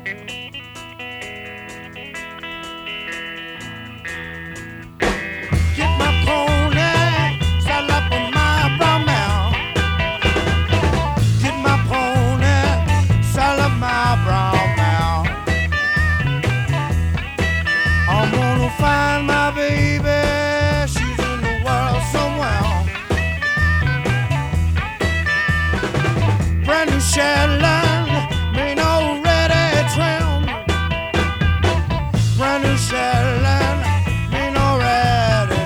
Get my pony, saddle up with my brown mare. Get my pony, saddle up my brown mare. I'm gonna find my baby, she's in the world somewhere. Brand new Cadillac.